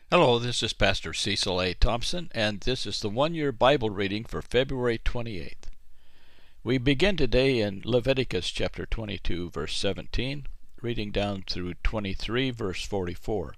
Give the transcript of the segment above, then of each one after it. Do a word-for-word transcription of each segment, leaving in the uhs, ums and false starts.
Hello, this is Pastor Cecil A. Thompson, and this is the one-year Bible reading for February twenty-eighth. We begin today in Leviticus chapter twenty-two, verse seventeen, reading down through twenty-three, verse forty-four.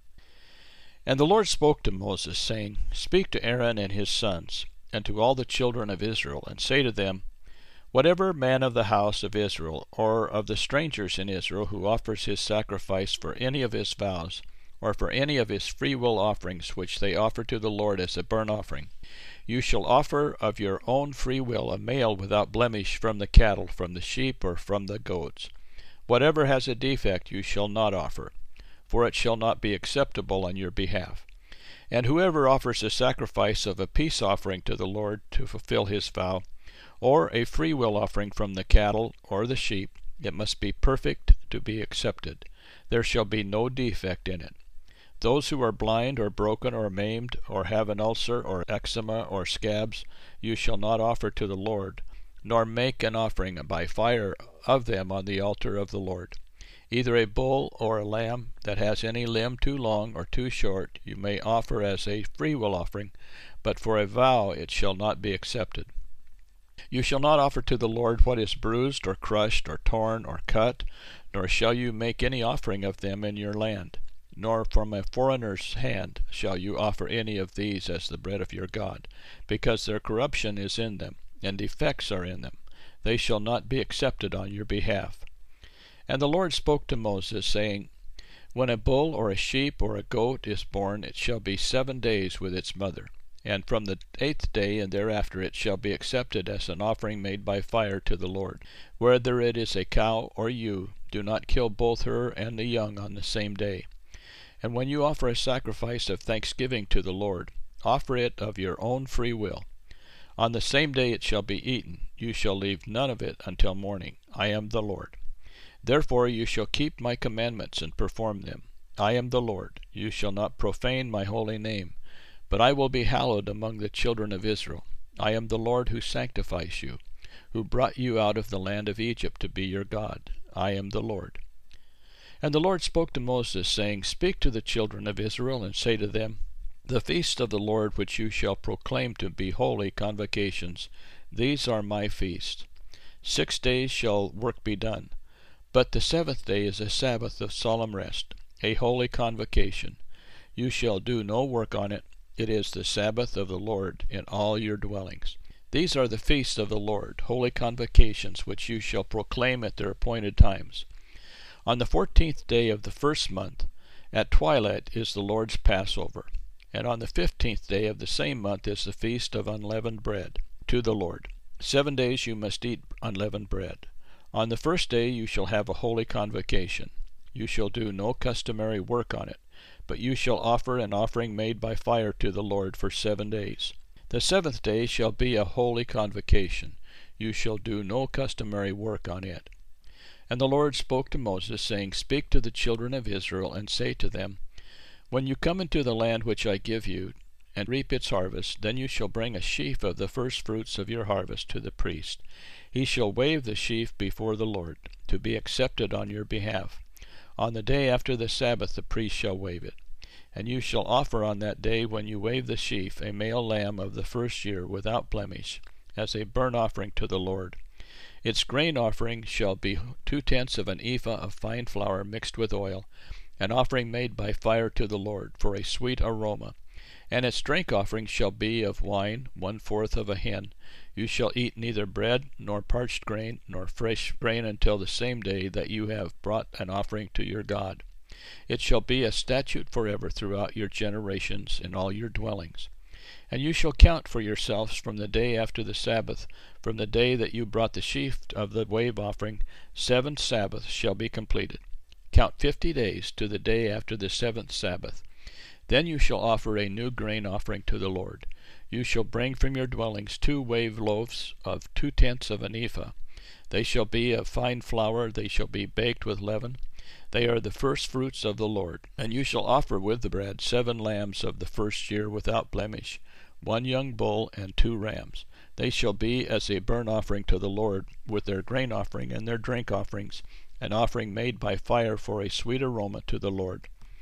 And the Lord spoke to Moses, saying, Speak to Aaron and his sons, and to all the children of Israel, and say to them, Whatever man of the house of Israel, or of the strangers in Israel, who offers his sacrifice for any of his vows, or for any of his freewill offerings which they offer to the Lord as a burnt offering, you shall offer of your own free will a male without blemish from the cattle, from the sheep, or from the goats. Whatever has a defect you shall not offer, for it shall not be acceptable on your behalf. And whoever offers a sacrifice of a peace offering to the Lord to fulfill his vow, or a freewill offering from the cattle or the sheep, it must be perfect to be accepted. There shall be no defect in it. Those who are blind or broken or maimed or have an ulcer or eczema or scabs you shall not offer to the Lord, nor make an offering by fire of them on the altar of the Lord. Either a bull or a lamb that has any limb too long or too short you may offer as a freewill offering, but for a vow it shall not be accepted. You shall not offer to the Lord what is bruised or crushed or torn or cut, nor shall you make any offering of them in your land. Nor from a foreigner's hand shall you offer any of these as the bread of your God, because their corruption is in them, and defects are in them. They shall not be accepted on your behalf. And the Lord spoke to Moses, saying, When a bull or a sheep or a goat is born, it shall be seven days with its mother, and from the eighth day and thereafter it shall be accepted as an offering made by fire to the Lord. Whether it is a cow or ewe, do not kill both her and the young on the same day. And when you offer a sacrifice of thanksgiving to the Lord, offer it of your own free will. On the same day it shall be eaten. You shall leave none of it until morning. I am the Lord. Therefore you shall keep my commandments and perform them. I am the Lord. You shall not profane my holy name, but I will be hallowed among the children of Israel. I am the Lord who sanctifies you, who brought you out of the land of Egypt to be your God. I am the Lord. And the Lord spoke to Moses, saying, Speak to the children of Israel, and say to them, The feasts of the Lord which you shall proclaim to be holy convocations, these are my feasts. Six days shall work be done, but the seventh day is a Sabbath of solemn rest, a holy convocation. You shall do no work on it. It is the Sabbath of the Lord in all your dwellings. These are the feasts of the Lord, holy convocations, which you shall proclaim at their appointed times. On the fourteenth day of the first month, at twilight, is the Lord's Passover, and on the fifteenth day of the same month is the feast of unleavened bread to the Lord. Seven days you must eat unleavened bread. On the first day you shall have a holy convocation. You shall do no customary work on it, but you shall offer an offering made by fire to the Lord for seven days. The seventh day shall be a holy convocation. You shall do no customary work on it. And the Lord spoke to Moses, saying, Speak to the children of Israel, and say to them, When you come into the land which I give you, and reap its harvest, then you shall bring a sheaf of the firstfruits of your harvest to the priest. He shall wave the sheaf before the Lord, to be accepted on your behalf. On the day after the Sabbath the priest shall wave it. And you shall offer on that day when you wave the sheaf a male lamb of the first year without blemish, as a burnt offering to the Lord. Its grain offering shall be two-tenths of an ephah of fine flour mixed with oil, an offering made by fire to the Lord, for a sweet aroma. And its drink offering shall be of wine, one-fourth of a hin. You shall eat neither bread, nor parched grain, nor fresh grain until the same day that you have brought an offering to your God. It shall be a statute forever throughout your generations in all your dwellings. And you shall count for yourselves from the day after the Sabbath, from the day that you brought the sheaf of the wave offering, seven Sabbaths shall be completed. Count fifty days to the day after the seventh Sabbath. Then you shall offer a new grain offering to the Lord. You shall bring from your dwellings two wave loaves of two-tenths of an ephah. They shall be of fine flour, they shall be baked with leaven. They are the firstfruits of the Lord. And you shall offer with the bread seven lambs of the first year without blemish, one young bull and two rams. They shall be as a burnt offering to the Lord, with their grain offering and their drink offerings, an offering made by fire for a sweet aroma to the Lord.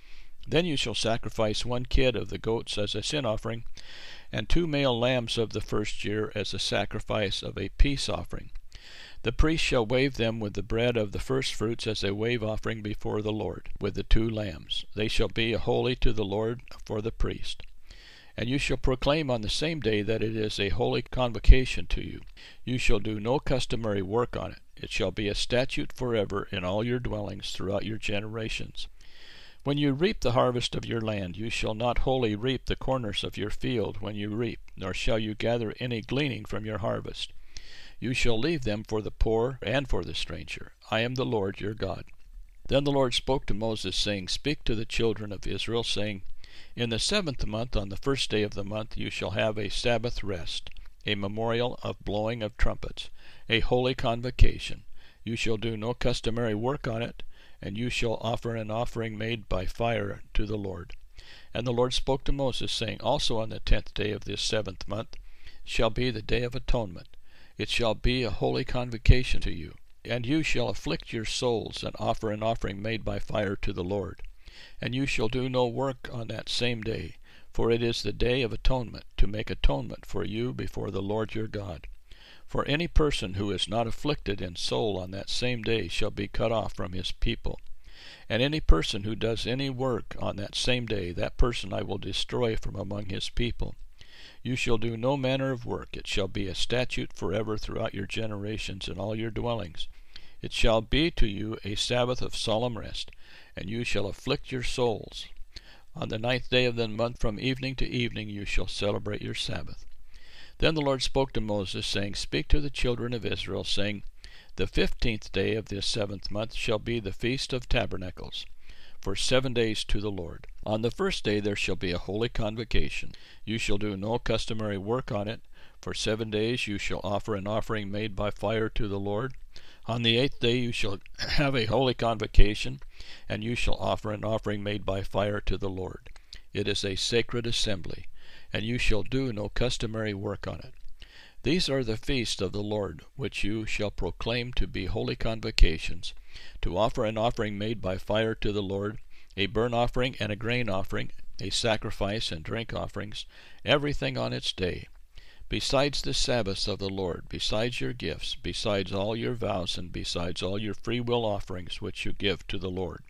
Then you shall sacrifice one kid of the goats as a sin offering, and two male lambs of the first year as a sacrifice of a peace offering. The priest shall wave them with the bread of the firstfruits as a wave offering before the Lord, with the two lambs. They shall be holy to the Lord for the priest. And you shall proclaim on the same day that it is a holy convocation to you. You shall do no customary work on it. It shall be a statute forever in all your dwellings throughout your generations. When you reap the harvest of your land, you shall not wholly reap the corners of your field when you reap, nor shall you gather any gleaning from your harvest. You shall leave them for the poor and for the stranger. I am the Lord your God. Then the Lord spoke to Moses, saying, Speak to the children of Israel, saying, In the seventh month, on the first day of the month, you shall have a Sabbath rest, a memorial of blowing of trumpets, a holy convocation. You shall do no customary work on it, and you shall offer an offering made by fire to the Lord. And the Lord spoke to Moses, saying, Also on the tenth day of this seventh month shall be the day of atonement. It shall be a holy convocation to you. And you shall afflict your souls, and offer an offering made by fire to the Lord. And you shall do no work on that same day, for it is the day of atonement, to make atonement for you before the Lord your God. For any person who is not afflicted in soul on that same day shall be cut off from his people. And any person who does any work on that same day, that person I will destroy from among his people. You shall do no manner of work. It shall be a statute forever throughout your generations in all your dwellings. It shall be to you a Sabbath of solemn rest, and you shall afflict your souls. On the ninth day of the month from evening to evening you shall celebrate your Sabbath. Then the Lord spoke to Moses, saying, Speak to the children of Israel, saying, The fifteenth day of this seventh month shall be the Feast of Tabernacles, for seven days to the Lord. On the first day there shall be a holy convocation. You shall do no customary work on it. For seven days you shall offer an offering made by fire to the Lord. On the eighth day you shall have a holy convocation, and you shall offer an offering made by fire to the Lord. It is a sacred assembly, and you shall do no customary work on it. These are the feasts of the Lord, which you shall proclaim to be holy convocations, to offer an offering made by fire to the Lord, a burnt offering and a grain offering, a sacrifice and drink offerings, everything on its day. Besides the Sabbaths of the Lord, besides your gifts, besides all your vows, and besides all your freewill offerings which you give to the Lord.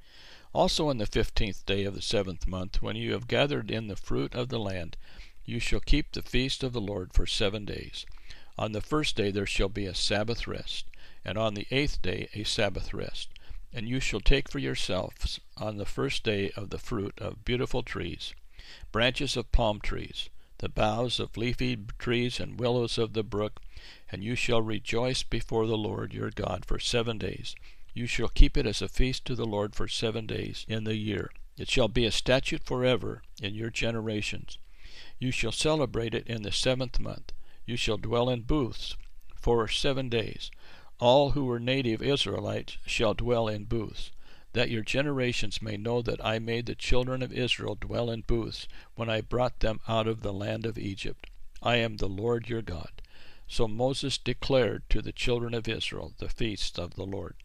Also on the fifteenth day of the seventh month, when you have gathered in the fruit of the land, you shall keep the feast of the Lord for seven days. On the first day there shall be a Sabbath rest, and on the eighth day a Sabbath rest. And you shall take for yourselves on the first day of the fruit of beautiful trees, branches of palm trees, the boughs of leafy trees and willows of the brook, and you shall rejoice before the Lord your God for seven days. You shall keep it as a feast to the Lord for seven days in the year. It shall be a statute forever in your generations. You shall celebrate it in the seventh month. You shall dwell in booths for seven days. All who are native Israelites shall dwell in booths, that your generations may know that I made the children of Israel dwell in booths when I brought them out of the land of Egypt. I am the Lord your God. So Moses declared to the children of Israel the feasts of the Lord.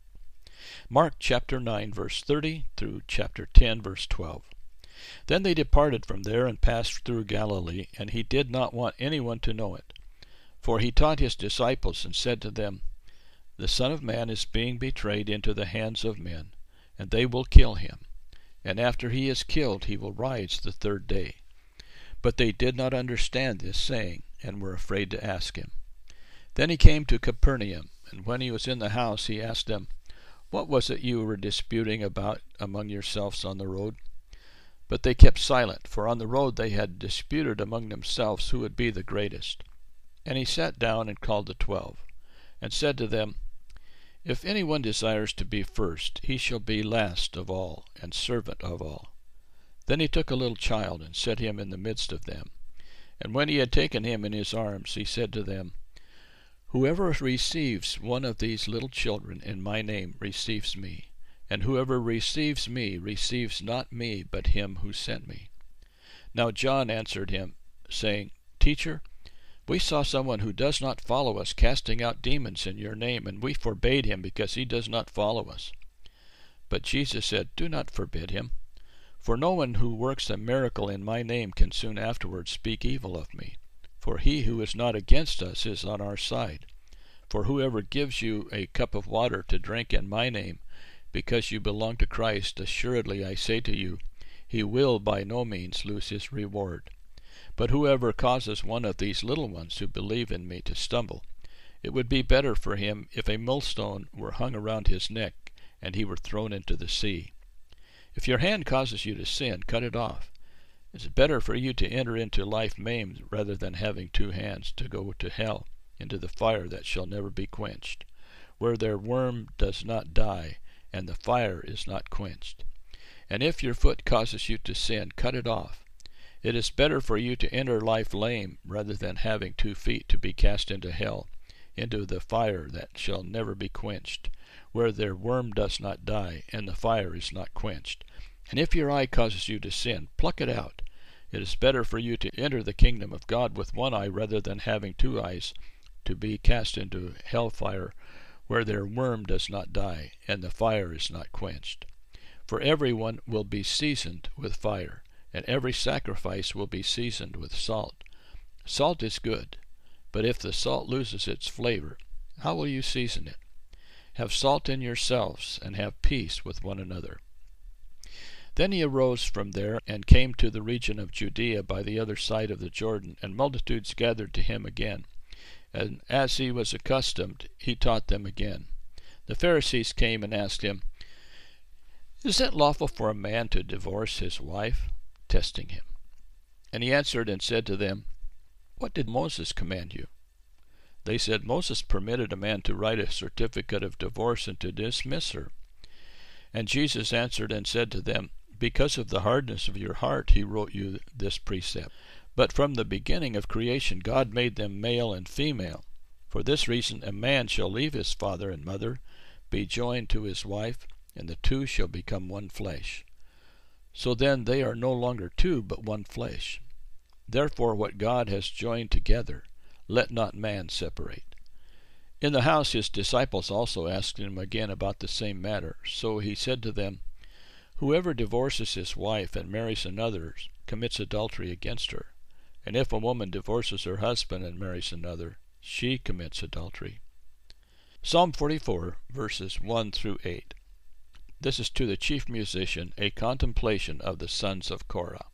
Mark chapter nine, verse thirty, through chapter ten, verse twelve. Then they departed from there and passed through Galilee, and he did not want anyone to know it. For he taught his disciples and said to them, The Son of Man is being betrayed into the hands of men, and they will kill him. And after he is killed, he will rise the third day. But they did not understand this saying, and were afraid to ask him. Then he came to Capernaum, and when he was in the house, he asked them, What was it you were disputing about among yourselves on the road? But they kept silent, for on the road they had disputed among themselves who would be the greatest. And he sat down and called the twelve, and said to them, If anyone desires to be first, he shall be last of all, and servant of all. Then he took a little child, and set him in the midst of them. And when he had taken him in his arms, he said to them, Whoever receives one of these little children in my name receives me, and whoever receives me receives not me, but him who sent me. Now John answered him, saying, Teacher, we saw someone who does not follow us casting out demons in your name, and we forbade him because he does not follow us. But Jesus said, Do not forbid him, For no one who works a miracle in my name can soon afterwards speak evil of me. For he who is not against us is on our side. For whoever gives you a cup of water to drink in my name, because you belong to Christ, assuredly I say to you, he will by no means lose his reward. But whoever causes one of these little ones who believe in me to stumble, it would be better for him if a millstone were hung around his neck and he were thrown into the sea. If your hand causes you to sin, cut it off. It is better for you to enter into life maimed rather than having two hands to go to hell, into the fire that shall never be quenched, where their worm does not die, and the fire is not quenched. And if your foot causes you to sin, cut it off. It is better for you to enter life lame rather than having two feet to be cast into hell, into the fire that shall never be quenched, where their worm does not die, and the fire is not quenched. And if your eye causes you to sin, pluck it out. It is better for you to enter the kingdom of God with one eye rather than having two eyes to be cast into hell fire, where their worm does not die, and the fire is not quenched. For everyone will be seasoned with fire, and every sacrifice will be seasoned with salt. Salt is good, but if the salt loses its flavor, how will you season it? Have salt in yourselves, and have peace with one another. Then he arose from there, and came to the region of Judea by the other side of the Jordan, and multitudes gathered to him again. And as he was accustomed, he taught them again. The Pharisees came and asked him, Is it lawful for a man to divorce his wife? Testing him. And he answered and said to them, What did Moses command you? They said, Moses permitted a man to write a certificate of divorce and to dismiss her. And Jesus answered and said to them, Because of the hardness of your heart he wrote you this precept. But from the beginning of creation God made them male and female. For this reason a man shall leave his father and mother, be joined to his wife, and the two shall become one flesh. So then they are no longer two, but one flesh. Therefore what God has joined together, let not man separate. In the house his disciples also asked him again about the same matter. So he said to them, Whoever divorces his wife and marries another commits adultery against her. And if a woman divorces her husband and marries another, she commits adultery. Psalm forty-four, verses one through eight. This is to the chief musician, a contemplation of the sons of Korah.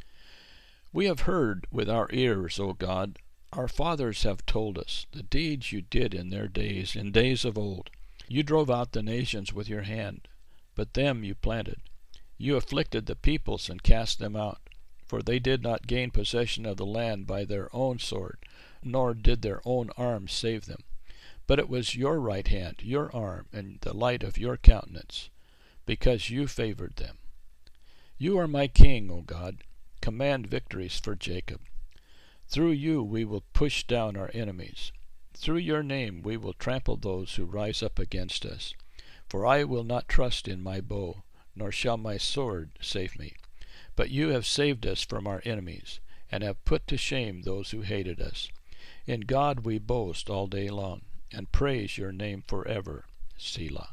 We have heard with our ears, O God, our fathers have told us, the deeds you did in their days, in days of old. You drove out the nations with your hand, but them you planted. You afflicted the peoples and cast them out, for they did not gain possession of the land by their own sword, nor did their own arm save them. But it was your right hand, your arm, and the light of your countenance, because you favored them. You are my king, O God. Command victories for Jacob. Through you we will push down our enemies. Through your name we will trample those who rise up against us. For I will not trust in my bow, nor shall my sword save me. But you have saved us from our enemies, and have put to shame those who hated us. In God we boast all day long, and praise your name forever. Selah.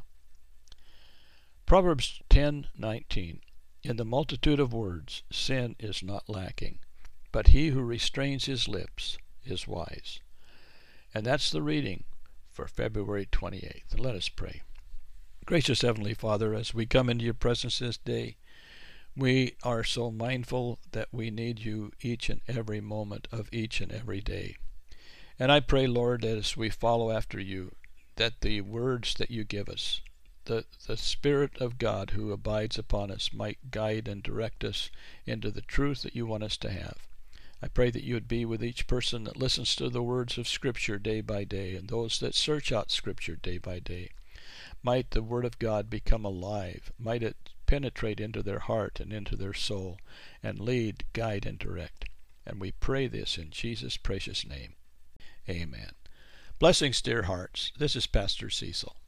Proverbs ten nineteen. In the multitude of words sin is not lacking, but he who restrains his lips is wise. And that's the reading for February twenty-eighth. Let us pray. Gracious Heavenly Father, as we come into your presence this day, we are so mindful that we need you each and every moment of each and every day. And I pray, Lord, that as we follow after you, that the words that you give us, the, the Spirit of God who abides upon us, might guide and direct us into the truth that you want us to have. I pray that you would be with each person that listens to the words of Scripture day by day, and those that search out Scripture day by day. Might the Word of God become alive. Might it penetrate into their heart and into their soul, and lead, guide, and direct. And we pray this in Jesus' precious name. Amen. Blessings, dear hearts. This is Pastor Cecil.